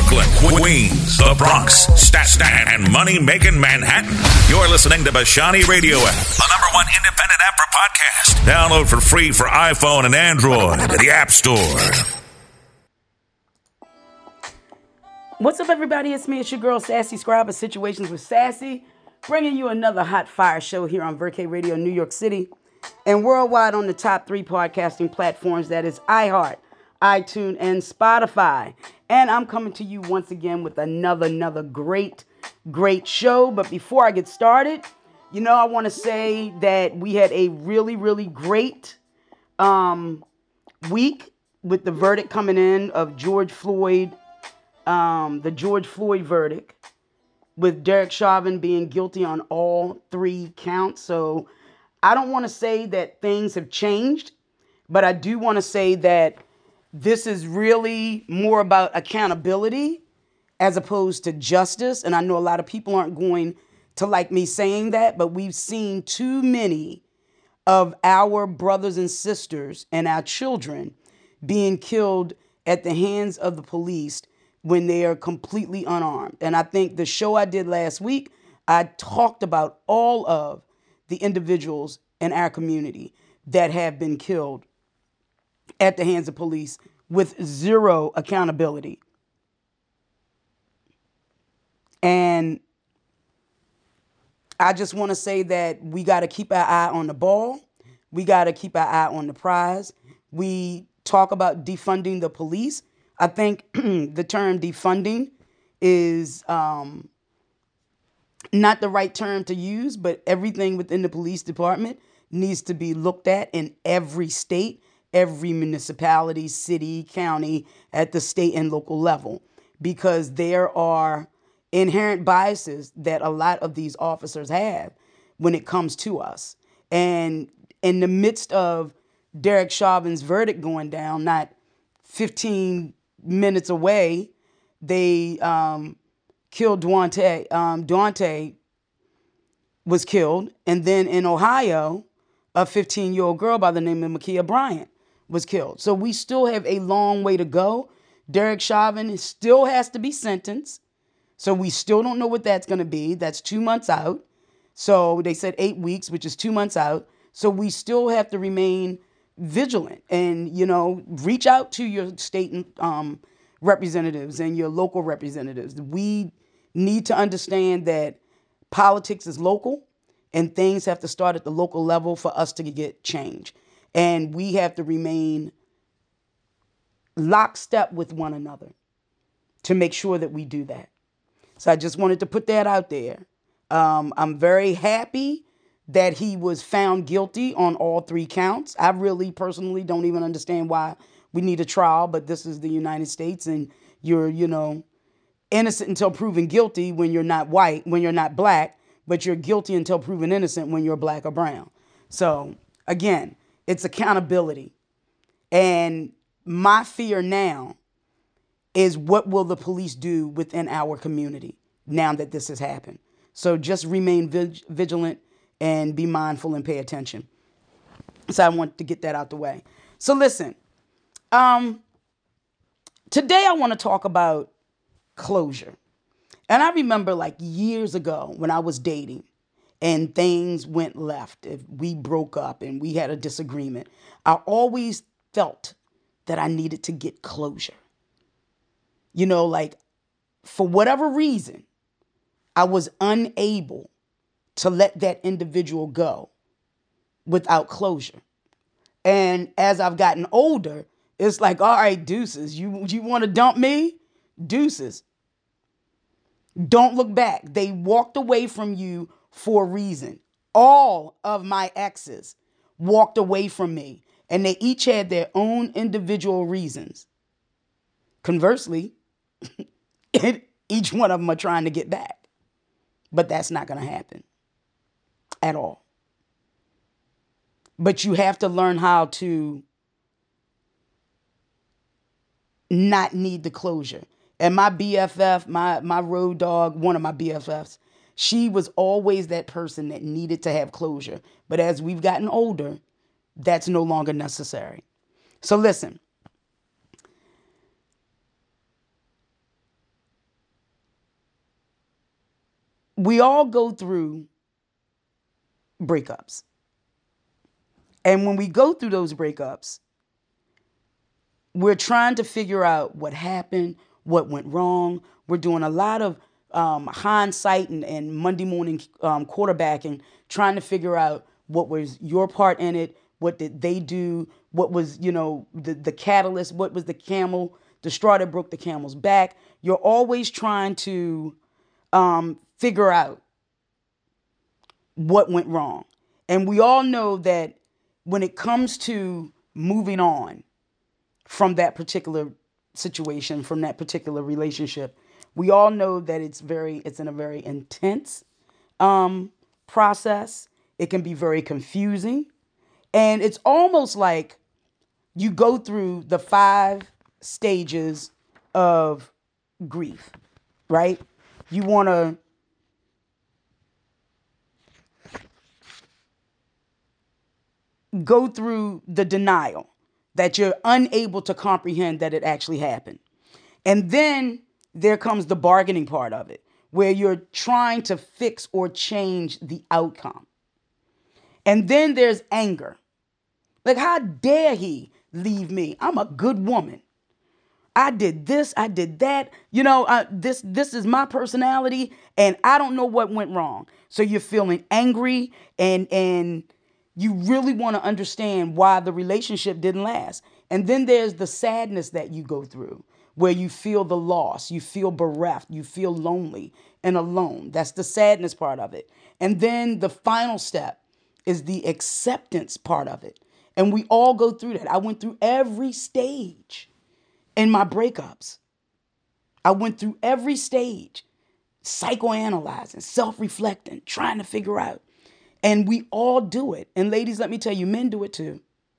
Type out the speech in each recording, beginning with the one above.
Brooklyn, Queens, the Bronx, Staten, and money-making Manhattan. You're listening to Bashani Radio app, the number one independent app for podcasts. Download for free for iPhone and Android at the App Store. What's up, everybody? It's me. It's your girl, Sassy Scribe of Situations with Sassy, bringing you another hot fire show here on Verke Radio, New York City, and worldwide on the top 3 podcasting platforms, that is iHeart, iTunes, and Spotify. And I'm coming to you once again with another great show. But before I get started, I want to say that we had a really great week with the verdict coming in of George Floyd, the George Floyd verdict, with Derek Chauvin being guilty on all 3 counts. So I don't want to say that things have changed, but I do want to say that this is really more about accountability as opposed to justice. And I know a lot of people aren't going to like me saying that, but we've seen too many of our brothers and sisters and our children being killed at the hands of the police when they are completely unarmed. And I think the show I did last week, I talked about all of the individuals in our community that have been killed at the hands of police with zero accountability. And I just want to say that we got to keep our eye on the ball. We got to keep our eye on the prize. We talk about defunding the police. I think the term defunding is not the right term to use, but everything within the police department needs to be looked at in every state, every municipality, city, county, at the state and local level, because there are inherent biases that a lot of these officers have when it comes to us. And in the midst of Derek Chauvin's verdict going down, not 15 minutes away, they killed Duante. Duante was killed. And then in Ohio, a 15-year-old girl by the name of Ma'Khia Bryant was killed. So we still have a long way to go. Derek Chauvin still has to be sentenced. So we still don't know what that's going to be. That's 2 months out. So they said 8 weeks, which is 2 months out. So we still have to remain vigilant and, reach out to your state representatives and your local representatives. We need to understand that politics is local and things have to start at the local level for us to get change. And we have to remain lockstep with one another to make sure that we do that. So I just wanted to put that out there. I'm very happy that he was found guilty on all 3 counts. I really personally don't even understand why we need a trial, but this is the United States and you're, innocent until proven guilty when you're not white, when you're not black, but you're guilty until proven innocent when you're black or brown. So again, it's accountability. And my fear now is, what will the police do within our community now that this has happened? So just remain vigilant and be mindful and pay attention. So I want to get that out the way. So listen, today I want to talk about closure. And I remember like years ago when I was dating and things went left, if we broke up and we had a disagreement, I always felt that I needed to get closure. For whatever reason, I was unable to let that individual go without closure. And as I've gotten older, it's like, all right, deuces, you want to dump me? Deuces. Don't look back. They walked away from you for a reason. All of my exes walked away from me, and they each had their own individual reasons. Conversely, each one of them are trying to get back. But that's not going to happen at all. But you have to learn how to not need the closure. And my BFF, my road dog, one of my BFFs, she was always that person that needed to have closure. But as we've gotten older, that's no longer necessary. So listen, we all go through breakups. And when we go through those breakups, we're trying to figure out what happened, what went wrong. We're doing a lot of hindsight and Monday morning quarterbacking, trying to figure out what was your part in it, what did they do, what was, the catalyst, what was the straw that broke the camel's back. You're always trying to figure out what went wrong. And we all know that when it comes to moving on from that particular situation, from that particular relationship, we all know that it's in a very intense process. It can be very confusing. And it's almost like you go through the 5 stages of grief, right? You want to go through the denial that you're unable to comprehend that it actually happened. And then there comes the bargaining part of it, where you're trying to fix or change the outcome. And then there's anger. Like, how dare he leave me? I'm a good woman. I did this, I did that. This is my personality, and I don't know what went wrong. So you're feeling angry, and you really want to understand why the relationship didn't last. And then there's the sadness that you go through, where you feel the loss, you feel bereft, you feel lonely and alone. That's the sadness part of it. And then the final step is the acceptance part of it. And we all go through that. I went through every stage in my breakups. I went through every stage, psychoanalyzing, self-reflecting, trying to figure out. And we all do it. And ladies, let me tell you, men do it too.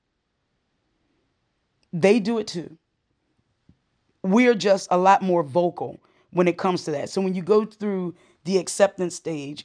They do it too. We're just a lot more vocal when it comes to that. So when you go through the acceptance stage,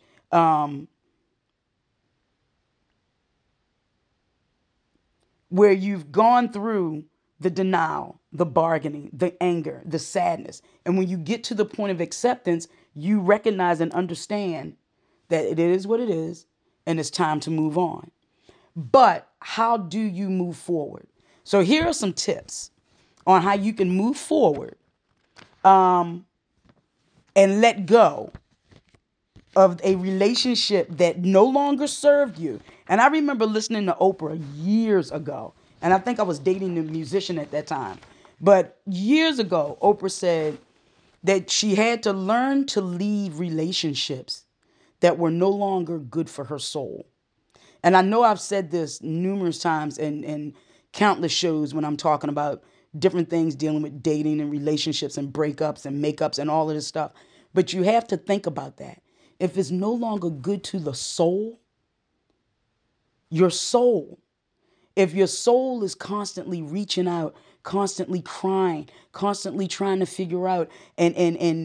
where you've gone through the denial, the bargaining, the anger, the sadness. And when you get to the point of acceptance, you recognize and understand that it is what it is and it's time to move on. But how do you move forward? So here are some tips on how you can move forward and let go of a relationship that no longer served you. And I remember listening to Oprah years ago, and I think I was dating a musician at that time. But years ago, Oprah said that she had to learn to leave relationships that were no longer good for her soul. And I know I've said this numerous times in countless shows when I'm talking about different things dealing with dating and relationships and breakups and makeups and all of this stuff. But you have to think about that. If it's no longer good to the soul, your soul, if your soul is constantly reaching out, constantly crying, constantly trying to figure out and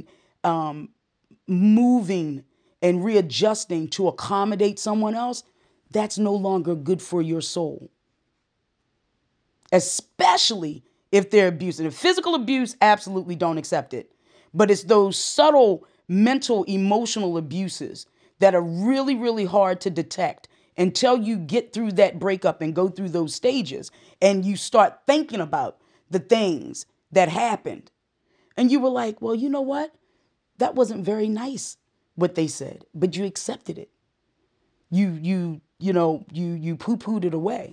moving and readjusting to accommodate someone else, that's no longer good for your soul. Especially if they're abusive. Physical abuse, absolutely don't accept it. But it's those subtle mental, emotional abuses that are really, really hard to detect until you get through that breakup and go through those stages and you start thinking about the things that happened. And you were like, well, you know what? That wasn't very nice what they said, but you accepted it. You poo-pooed it away.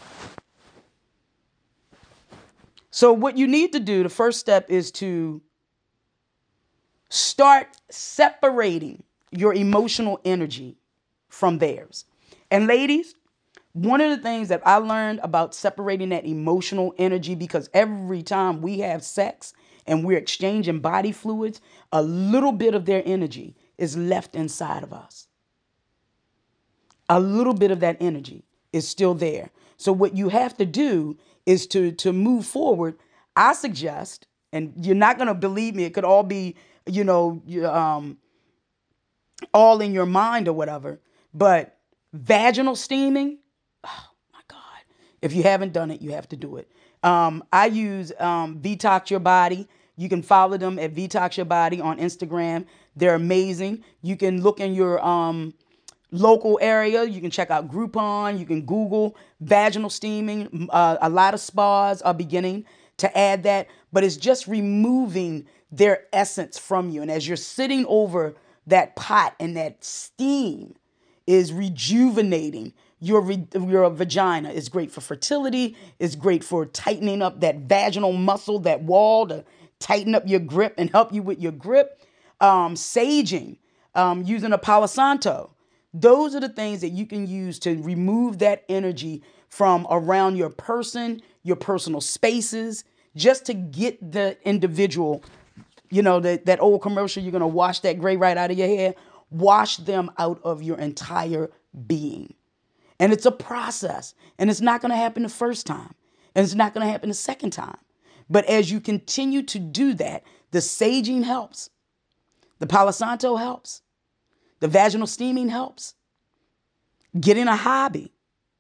So what you need to do, the first step is to start separating your emotional energy from theirs. And ladies, one of the things that I learned about separating that emotional energy, because every time we have sex and we're exchanging body fluids, a little bit of their energy is left inside of us. A little bit of that energy is still there. So what you have to do is to move forward. I suggest, and you're not going to believe me, it could all be, all in your mind or whatever, but vaginal steaming, oh my God. If you haven't done it, you have to do it. I use Detox Your Body. You can follow them at Detox Your Body on Instagram. They're amazing. You can look in your local area. You can check out Groupon. You can Google vaginal steaming. A lot of spas are beginning to add that, but it's just removing their essence from you. And as you're sitting over that pot and that steam is rejuvenating your vagina. It's great for fertility. It's great for tightening up that vaginal muscle, that wall, to tighten up your grip and help you with your grip. Saging, using a Palo Santo. Those are the things that you can use to remove that energy from around your person, your personal spaces, just to get the individual, that old commercial, you're going to wash that gray right out of your hair. Wash them out of your entire being. And it's a process. And it's not going to happen the first time. And it's not going to happen the second time. But as you continue to do that, the saging helps. The Palo Santo helps. The vaginal steaming helps. Getting a hobby.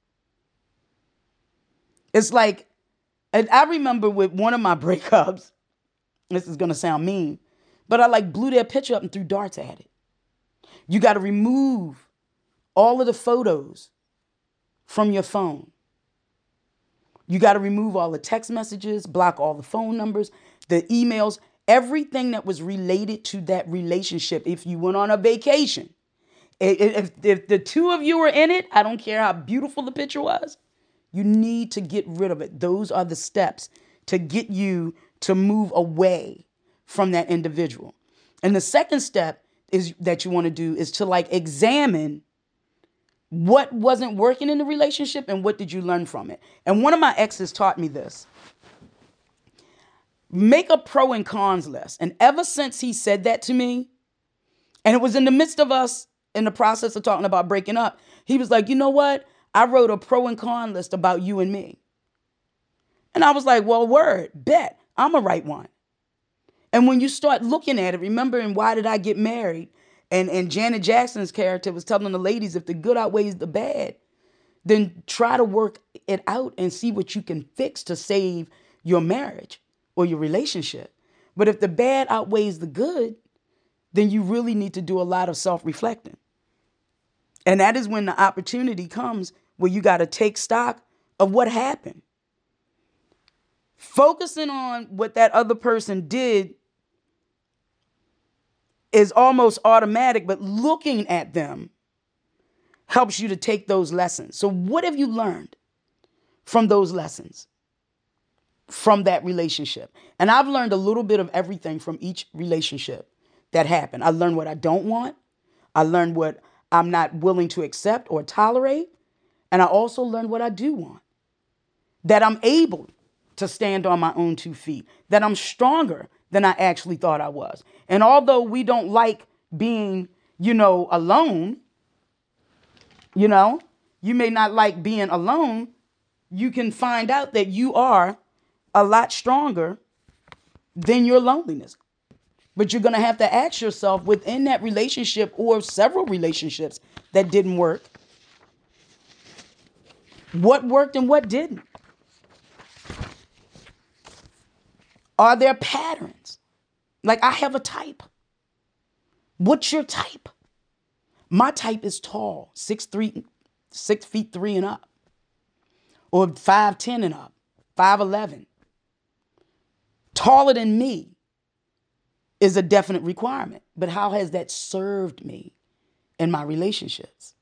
It's like, and I remember with one of my breakups, this is going to sound mean, but I blew their picture up and threw darts at it. You got to remove all of the photos from your phone. You got to remove all the text messages, block all the phone numbers, the emails, everything that was related to that relationship. If you went on a vacation, if the two of you were in it, I don't care how beautiful the picture was, you need to get rid of it. Those are the steps to get you to move away from that individual. And the second step is that you want to do is to examine what wasn't working in the relationship and what did you learn from it. And one of my exes taught me this. Make a pro and cons list. And ever since he said that to me, and it was in the midst of us in the process of talking about breaking up, he was like, you know what? I wrote a pro and con list about you and me. And I was like, well, word, bet, I'm going to write one. And when you start looking at it, remembering Why Did I Get Married? And Janet Jackson's character was telling the ladies, if the good outweighs the bad, then try to work it out and see what you can fix to save your marriage or your relationship. But if the bad outweighs the good, then you really need to do a lot of self-reflecting. And that is when the opportunity comes where you got to take stock of what happened. Focusing on what that other person did is almost automatic, but looking at them helps you to take those lessons. So what have you learned from those lessons, from that relationship? And I've learned a little bit of everything from each relationship that happened. I learned what I don't want. I learned what I'm not willing to accept or tolerate. And I also learned what I do want. That I'm able to stand on my own 2 feet. That I'm stronger than I actually thought I was. And although we don't like being, alone, you may not like being alone, you can find out that you are a lot stronger than your loneliness. But you're going to have to ask yourself within that relationship or several relationships that didn't work, what worked and what didn't? Are there patterns? I have a type. What's your type? My type is tall, 6 feet 3 and up, or 5'10" and up, 5'11". Taller than me is a definite requirement. But how has that served me in my relationships?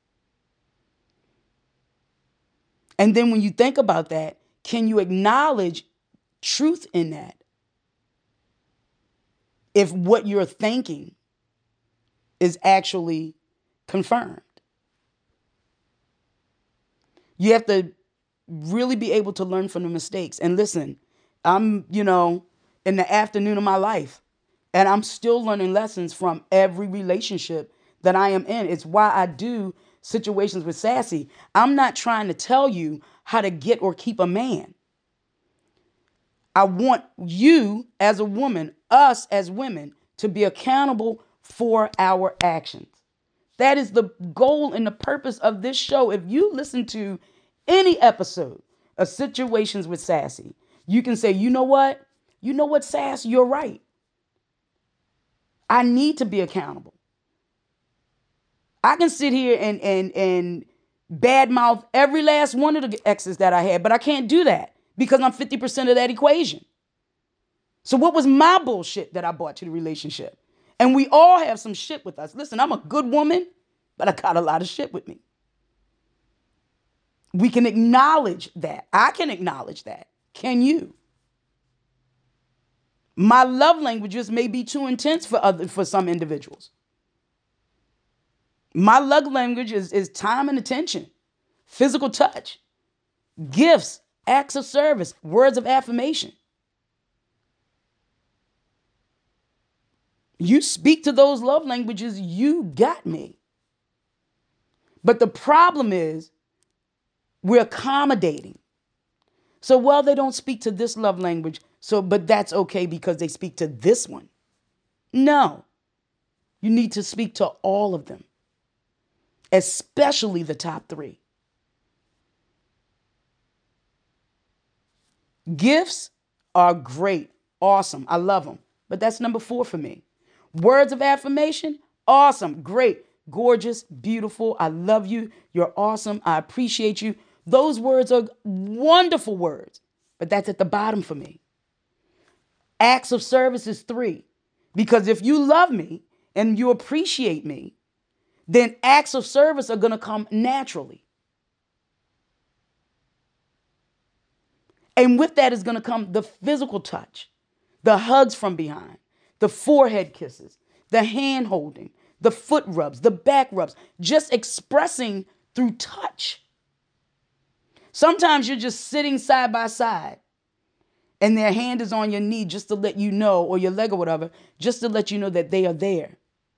And then when you think about that, can you acknowledge truth in that? If what you're thinking is actually confirmed. You have to really be able to learn from the mistakes. And listen, I'm, in the afternoon of my life, and I'm still learning lessons from every relationship that I am in. It's why I do situations with Sassy. I'm not trying to tell you how to get or keep a man. I want you as a woman, us as women, to be accountable for our actions. That is the goal and the purpose of this show. If you listen to any episode of Situations with Sassy, you can say, you know what, Sass, you're right. I need to be accountable. I can sit here and badmouth every last one of the exes that I had, but I can't do that because I'm 50% of that equation. So what was my bullshit that I brought to the relationship? And we all have some shit with us. Listen, I'm a good woman, but I got a lot of shit with me. We can acknowledge that. I can acknowledge that. Can you? My love languages may be too intense for some individuals. My love language is time and attention, physical touch, gifts, acts of service, words of affirmation. You speak to those love languages, you got me. But the problem is we're accommodating. So, well, they don't speak to this love language, but that's okay because they speak to this one. No, you need to speak to all of them, especially the top three. Gifts are great, awesome, I love them, but that's number 4 for me. Words of affirmation, awesome, great, gorgeous, beautiful, I love you, you're awesome, I appreciate you. Those words are wonderful words, but that's at the bottom for me. Acts of service is 3, because if you love me and you appreciate me, then acts of service are going to come naturally. And with that is going to come the physical touch, the hugs from behind, the forehead kisses, the hand holding, the foot rubs, the back rubs, just expressing through touch. Sometimes you're just sitting side by side and their hand is on your knee just to let you know, or your leg or whatever, just to let you know that they are there.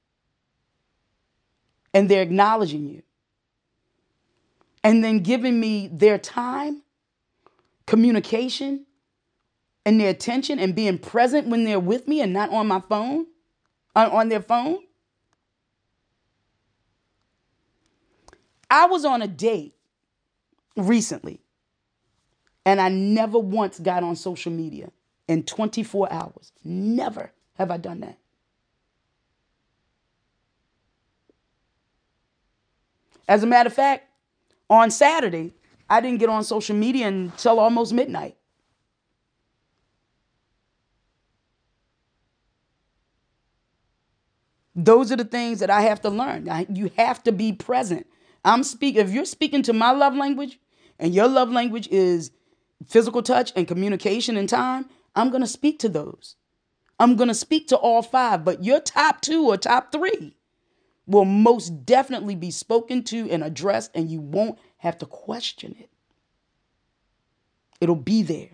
And they're acknowledging you. And then giving me their time, communication, and their attention, and being present when they're with me and not on my phone, on their phone. I was on a date recently, and I never once got on social media in 24 hours. Never have I done that. As a matter of fact, on Saturday, I didn't get on social media until almost midnight. Those are the things that I have to learn. You have to be present. If you're speaking to my love language and your love language is physical touch and communication and time, I'm going to speak to those. I'm going to speak to all 5, but your top 2 or top 3 will most definitely be spoken to and addressed, and you won't have to question it. It'll be there.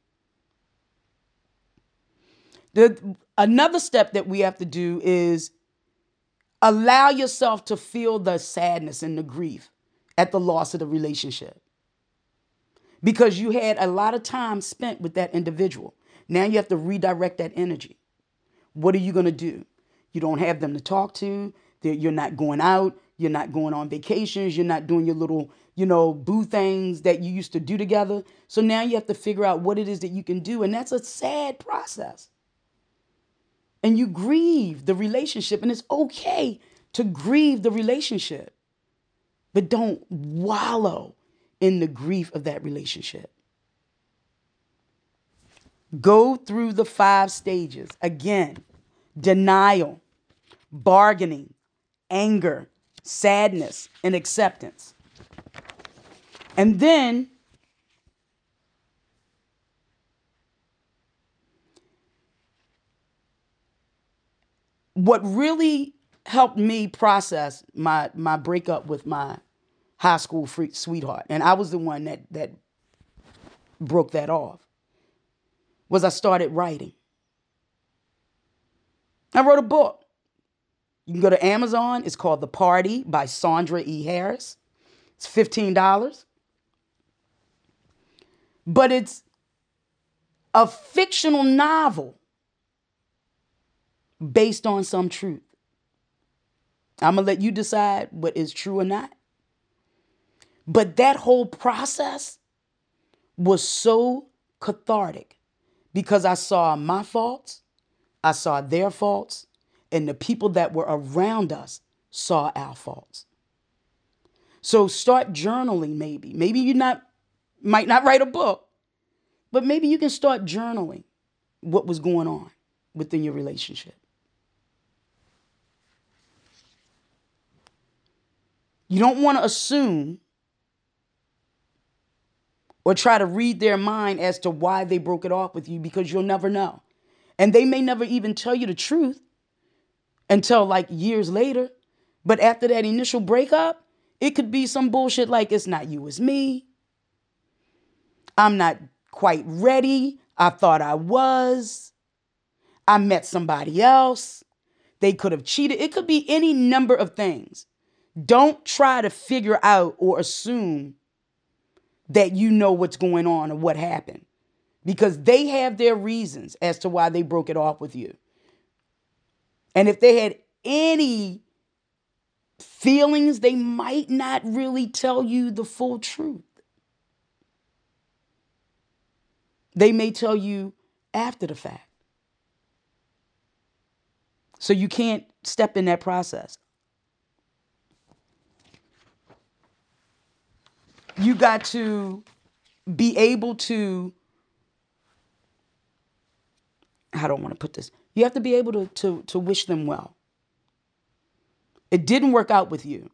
Another step that we have to do is allow yourself to feel the sadness and the grief at the loss of the relationship. Because you had a lot of time spent with that individual. Now you have to redirect that energy. What are you going to do? You don't have them to talk to. You're not going out. You're not going on vacations. You're not doing your little, boo things that you used to do together. So now you have to figure out what it is that you can do. And that's a sad process. And you grieve the relationship. And it's okay to grieve the relationship. But don't wallow in the grief of that relationship. Go through the 5 stages. Again, denial, bargaining, anger, sadness, and acceptance. And then what really helped me process my breakup with my high school sweetheart, and I was the one that broke that off, was I started writing. I wrote a book. You can go to Amazon. It's called The Party by Sandra E. Harris. It's $15. But it's a fictional novel based on some truth. I'm going to let you decide what is true or not. But that whole process was so cathartic because I saw my faults, I saw their faults, and the people that were around us saw our faults. So start journaling maybe. Maybe you might not write a book, but maybe you can start journaling what was going on within your relationship. You don't want to assume or try to read their mind as to why they broke it off with you, because you'll never know. And they may never even tell you the truth until like years later. But after that initial breakup, it could be some bullshit like, it's not you, it's me. I'm not quite ready. I thought I was. I met somebody else. They could have cheated. It could be any number of things. Don't try to figure out or assume that you know what's going on or what happened, because they have their reasons as to why they broke it off with you. And if they had any feelings, they might not really tell you the full truth. They may tell you after the fact. So you can't step in that process. You got to be able to, I don't want to put this, you have to be able to wish them well. It didn't work out with you.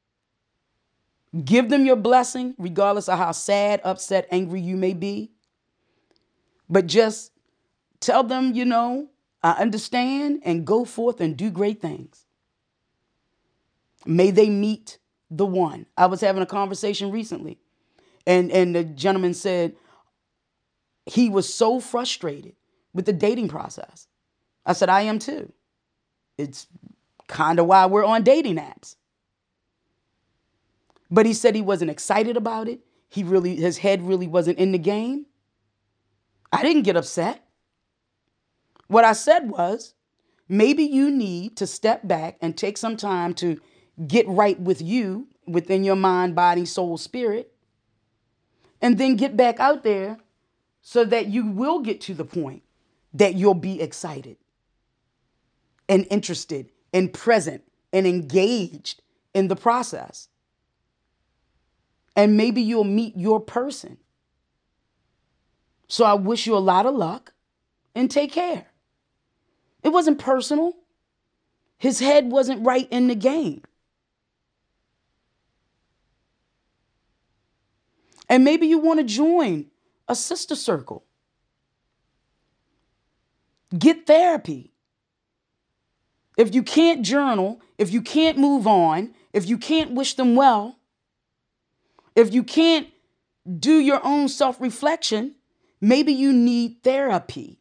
Give them your blessing, regardless of how sad, upset, angry you may be. But just tell them, I understand, and go forth and do great things. May they meet the one. I was having a conversation recently, and the gentleman said he was so frustrated with the dating process. I said, I am too. It's kind of why we're on dating apps. But he said he wasn't excited about it. His head really wasn't in the game. I didn't get upset. What I said was, maybe you need to step back and take some time to get right with you within your mind, body, soul, spirit, and then get back out there so that you will get to the point that you'll be excited and interested and present and engaged in the process. And maybe you'll meet your person. So I wish you a lot of luck and take care. It wasn't personal. His head wasn't right in the game. And maybe you want to join a sister circle. Get therapy. If you can't journal, if you can't move on, if you can't wish them well, if you can't do your own self-reflection, maybe you need therapy.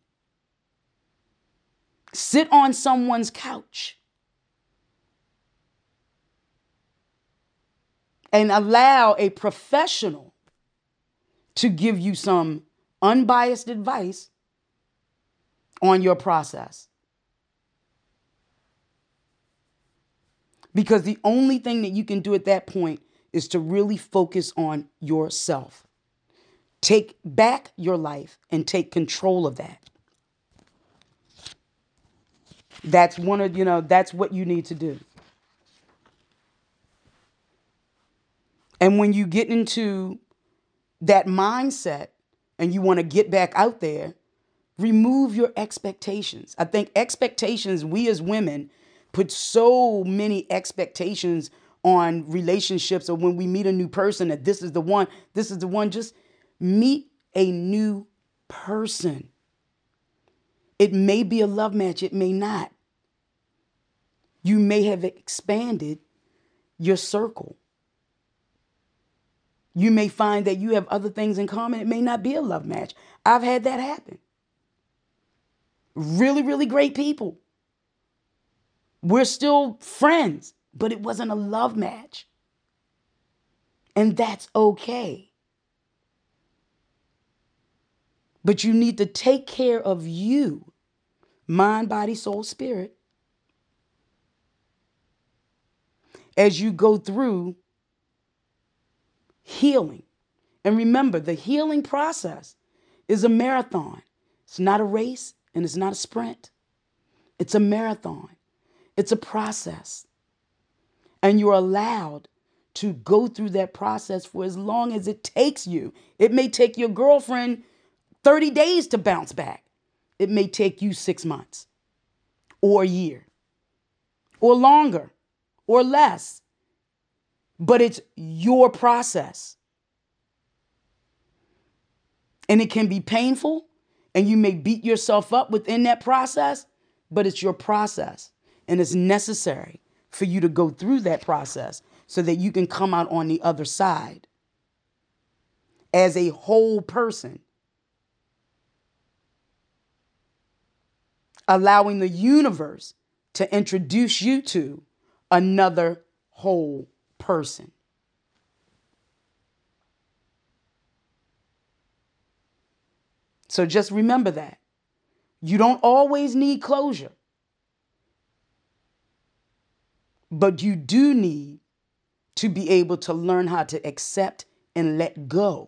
Sit on someone's couch and allow a professional to give you some unbiased advice on your process. Because the only thing that you can do at that point is to really focus on yourself. Take back your life and take control of that. That's that's what you need to do. And when you get into that mindset and you want to get back out there, remove your expectations. I think expectations, we as women put so many expectations on relationships, or when we meet a new person, that this is the one. Just meet a new person. It may be a love match. It may not. You may have expanded your circle. You may find that you have other things in common. It may not be a love match. I've had that happen. Really, really great people. We're still friends, but it wasn't a love match. And that's okay. But you need to take care of you, mind, body, soul, spirit, as you go through healing. And remember, the healing process is a marathon. It's not a race and it's not a sprint. It's a marathon. It's a process. And you're allowed to go through that process for as long as it takes you. It may take your girlfriend 30 days to bounce back. It may take you 6 months or a year or longer or less. But it's your process. And it can be painful, and you may beat yourself up within that process, but it's your process. And it's necessary for you to go through that process so that you can come out on the other side as a whole person, allowing the universe to introduce you to another whole person. So just remember that. You don't always need closure, but you do need to be able to learn how to accept and let go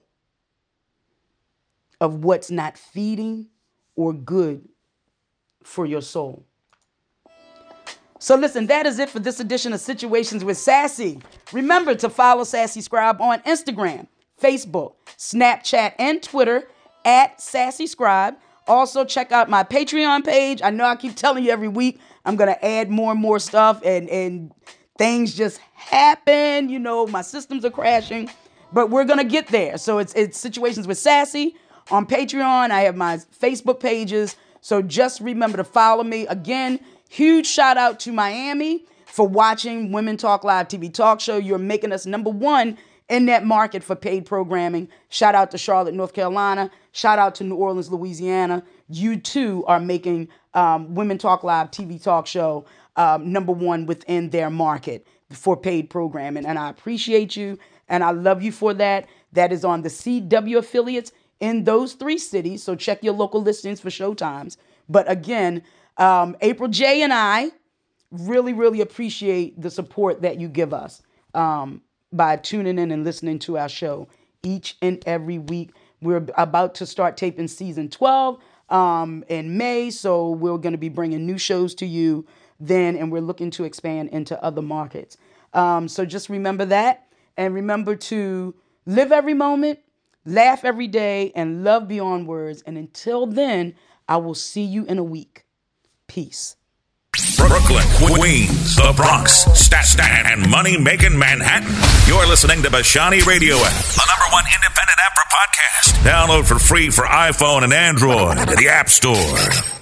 of what's not feeding or good for your soul. So listen, that is it for this edition of Situations with Sassy. Remember to follow Sassy Scribe on Instagram, Facebook, Snapchat, and Twitter at Sassy Scribe. Also, check out my Patreon page. I know I keep telling you every week I'm going to add more and more stuff, and things just happen. You know, my systems are crashing, but we're going to get there. So it's Situations with Sassy on Patreon. I have my Facebook pages. So just remember to follow me. Again, huge shout out to Miami for watching Women Talk Live TV talk show. You're making us number one in that market for paid programming. Shout out to Charlotte, North Carolina. Shout out to New Orleans, Louisiana. You too are making Women Talk Live TV talk show number one within their market for paid programming. And I appreciate you and I love you for that. That is on the CW affiliates in those 3 cities. So check your local listings for showtimes. But again, April J and I really, really appreciate the support that you give us by tuning in and listening to our show each and every week. We're about to start taping season 12 in May, so we're going to be bringing new shows to you then, and we're looking to expand into other markets. So just remember that, and remember to live every moment, laugh every day, and love beyond words. And until then, I will see you in a week. Peace. Brooklyn, Queens, the Bronx, Staten, and money-making Manhattan. You're listening to Bashani Radio App, the number one independent app for podcasts. Download for free for iPhone and Android at the App Store.